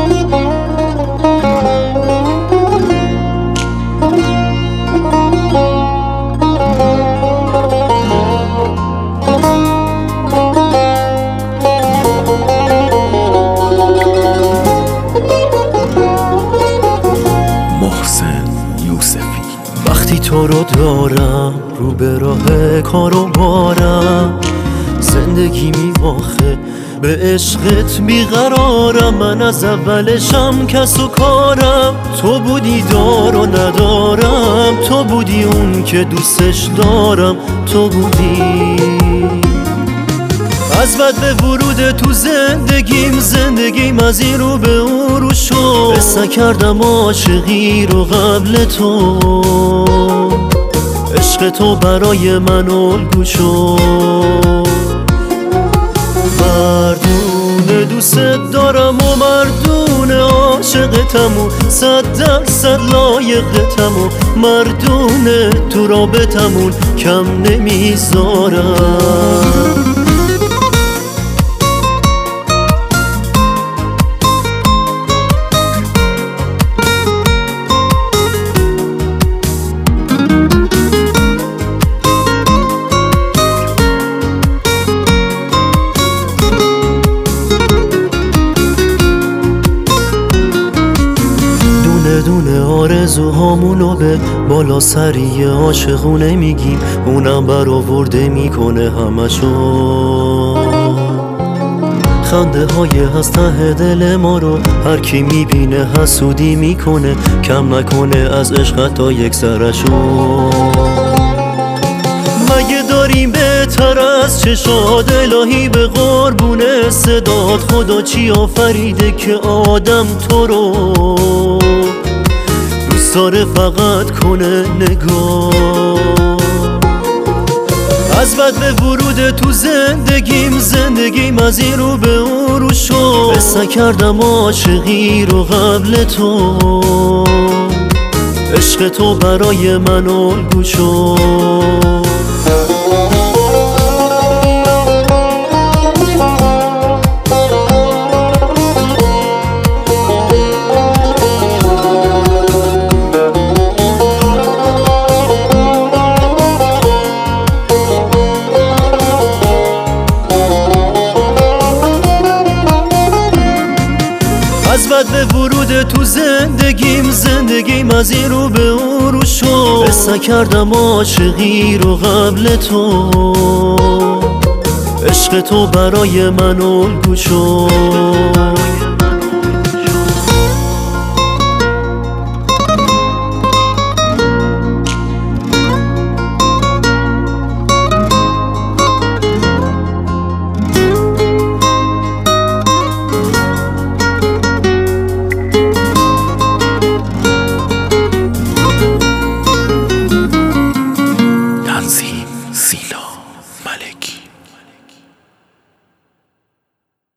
وقتی تو رو دارم رو به راه کار و بارم، زندگی میواخه به عشقت بیقرارم. من از اولشم کس و کارم، تو بودی دار و ندارم، تو بودی اون که دوستش دارم، تو بودی. از بد به ورود تو زندگیم از این رو به اون رو شد. حس نکردم عاشقی رو قبل تو، عشق تو برای من الگو شد. مردونه دوست دارم و مردونه عاشقتم و 100% لایقتم و مردونه تو رابطمون کم نمیذارم. دونه آرزوهامونو به بالا سری عاشقونه میگیم، اونم برآورده میکنه همشو. خنده های از ته دل ما رو هر کی میبینه حسودی میکنه، کم نکنه از عشق تا یک ذره‌شو. مگه داریم بهتر از چشاد الهی؟ به قربون صدات خدا چی آفریده که آدم تو رو دوست داره فقط کنه نگاه. از بد به ورود تو زندگیم از این رو به اون رو شد. حس نکردم عاشقی رو قبل تو، عشق تو برای من الگو شد. از بد به ورود تو زندگیم از این رو به اون رو شد. حس نکردم عاشقی رو قبل تو، عشق تو برای من الگو شد.